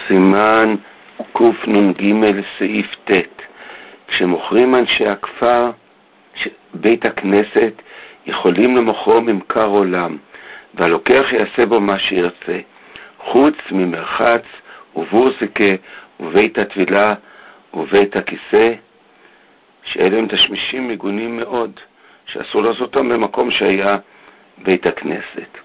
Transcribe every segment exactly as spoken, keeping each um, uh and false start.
סימן קנ"ג סעיף ט'. כשמוכרים אנשי הכפר בית הכנסת יכולים למוכרו ממכר עולם, והלוקח יעשה בו מה שירצה, חוץ ממרחץ ובורסקה ובית התפילה ובית הכיסא, שאלה הם תשמישים מגונים מאוד, שאסור לעשות אותם במקום שהיה בית הכנסת.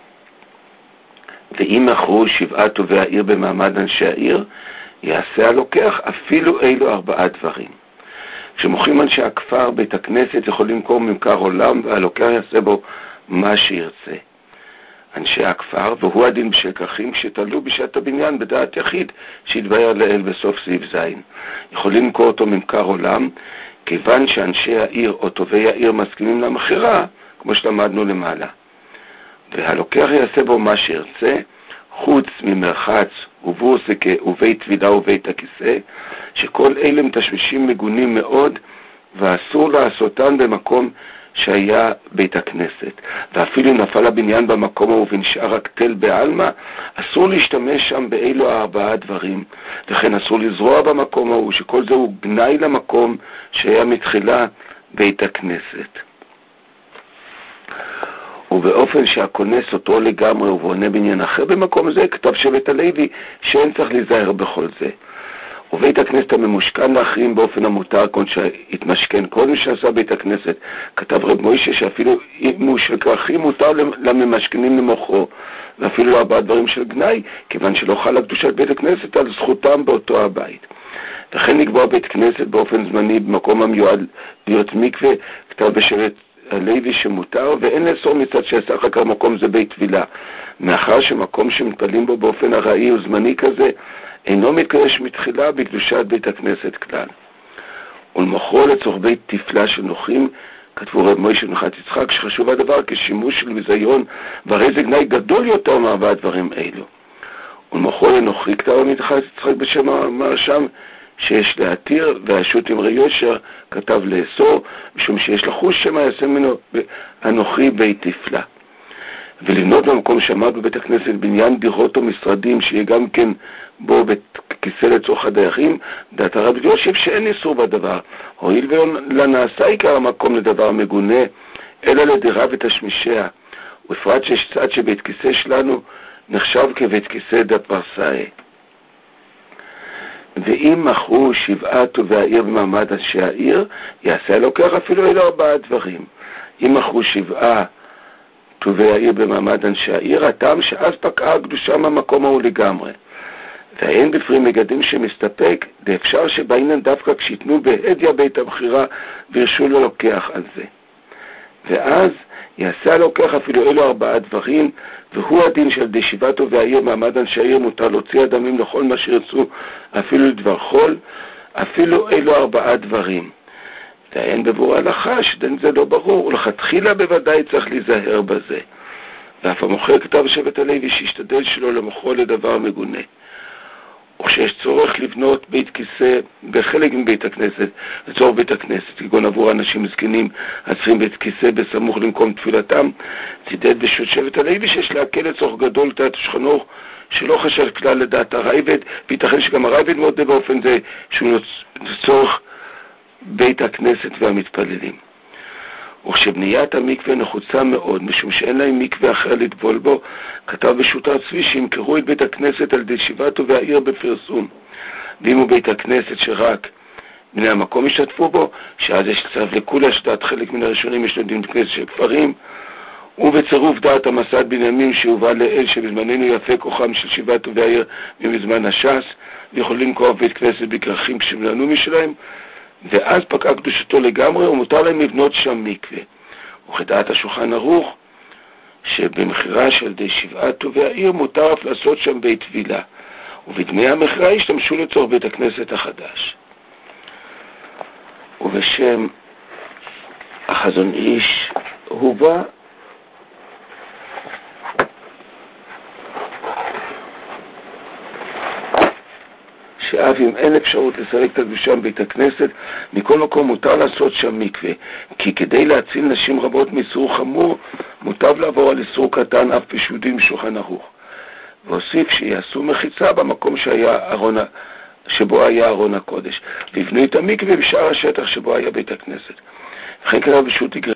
ואם מכרו שבעה טובי העיר במעמד אנשי העיר, יעשה הלוקח אפילו אלו ארבעה דברים. כשמוכרים אנשי הכפר בית הכנסת יכולים למכור ממכר עולם, והלוקח יעשה בו מה שירצה. אנשי הכפר, והוא הדין בשל כרכים שתלו בשעת הבניין בדעת יחיד שהתבהר לאל בסוף סעיף זין. יכולים למכור אותו ממכר עולם, כיוון שאנשי העיר או טובי העיר מסכימים למחירה, כמו שלמדנו למעלה. והלוקח יעשה בו מה שירצה, חוץ ממרחץ ובורסקה ובית תפילה ובית הכיסא, שכל אלה הם תשמישים מגונים מאוד, ואסור לעשותן במקום שהיה בית הכנסת. ואפילו נפל הבניין במקום ובנשאר רק תל בעלמא, אסור להשתמש שם באלו ארבעה דברים. וכן אסור לזרוע במקום ההוא, שכל זה הוא גנאי למקום שהיה מתחילה בית הכנסת. ובאופן שהכונס אותו לגמרי ובונה בניין אחר במקום זה, כתב שבט הלוי שאין צריך להיזהר בכל זה. ובית הכנסת הממושכן לאחרים באופן המותר, כל שהתמשכן קודם שעשה בית הכנסת, כתב רב מוישה שאפילו אם הוא של כרכים מותר לממשכנים למוכרו, ואפילו ארבעה דברים של גנאי, כיוון שלא חלה קדושת בית הכנסת על זכותם באותו הבית. וכן לקבוע בית כנסת באופן זמני במקום המיועד להיות מקווה, כתב בשבט הלוי שמותר, ואין לאסור מצד שעשה אחר כך מקום זה בית תפילה, מאחר שמקום שמתפלים בו באופן ארעי וזמני כזה, אינו מתקדש מתחילה בקדושת בית הכנסת כלל. ולמוכרו לצורך בית תפלה של נוחים, כתבו רב מוישה ונחת יצחק, שחשוב הדבר כשימוש של מזיון, והרי זה גנאי גדול יותר מארבעה דברים אלו. ולמוכרו לנוחי, כתב נחת יצחק בשם המרשם, שיש להתיר, והשו"ת אמרי יושר כתב לאסור, משום שיש לחוש שמה יעשה ממנו הנוחי בית תפלה. ולבנות במקום שעמד בבית הכנסת בניין דירות או משרדים, שיהיה גם כן בו בית כיסא לצורך הדיירים, דעת הרב יושב שאין איסור בדבר, הואיל ולא נעשה עיקר המקום לדבר מגונה, אלא לדירה ותשמישיה, ובפרט שיש צד שבית כיסא שלנו נחשב כבית כיסא דפרסאי. ואם מכרו שבעה טובי העיר במעמד אנשי העיר, יעשה הלוקח אפילו אלו ארבעה דברים. אם מכרו שבעה טובי העיר במעמד אנשי העיר, הטעם שאז פקעה הקדושה מהמקום ההוא לגמרי. ואין בפרי מגדים שמסתפק, לאפשר שבעינן דווקא כשיתנו בהדיה בית הבחירה וירשו ללוקח על זה. ואז יעשה הלוקח אפילו אלו ארבעה דברים, והוא הדין של דשבעה טובי העיר מעמד אנשי העיר מותר להוציא אדמים לכל מה שירצו, אפילו לדבר חול, אפילו אלו ארבעה דברים. ואין בבור ההלכה שדין זה לא ברור, ולכתחילה בוודאי צריך להיזהר בזה. ואף המוכר כתב שבט הלוי שישתדל שלא למוכרו לדבר מגונה. וכשיש צורך לבנות בית כיסא בחלק מבית הכנסת, לצורך בית הכנסת, כגון עבור אנשים זקנים הצריכים בית כיסא בסמוך למקום תפילתם, צידד בשו"ת שבט הלוי שיש להקל לצורך גדול דעת השכנוך, שלא חשב כלל לדעת הרייבד, וייתכן שגם הרייבד מודה באופן זה שהוא לצורך בית הכנסת והמתפללים. וכשבניית המקווה נחוצה מאוד, משום שאין להם מקווה אחר לטבול בו, כתב בשו"ת צבי שימכרו את בית הכנסת על ידי שבעה טובי העיר בפרסום. ואם הוא בית הכנסת שרק בני המקום ישתתפו בו, שאז יש צו לכולה שדעת חלק מן הראשונים יש לדין כנסת של כפרים, ובצירוף דעת המסד בנימין שהובא לאל שבזמננו יפה כוחם של שבעה טובי העיר ממזמן הש"ס, ויכולים למכור בית כנסת בכרכים כשבלנו משלהם, ואז פקעה קדושתו לגמרי, ומותר להם לבנות שם מקווה. וכדעת השולחן ערוך, שבמחירה של די שבעה טובי העיר מותר אף לעשות שם בית תפילה, ובדמי המחירה ישתמשו לצורך בית הכנסת החדש. ובשם החזון איש הובא שאף אם אין אפשרות לסלק את הקדושה בבית הכנסת, מכל מקום מותר לעשות שם מקווה, כי כדי להציל נשים רבות מאיסור חמור, מוטב לעבור על איסור קטן אף פשוטים שולחן ערוך. והוסיף שיעשו מחיצה במקום שהיה ארון, שבו היה ארון הקודש, ויבנו את המקווה בשאר השטח שבו היה בית הכנסת. וכן כתב בשו"ת איגרא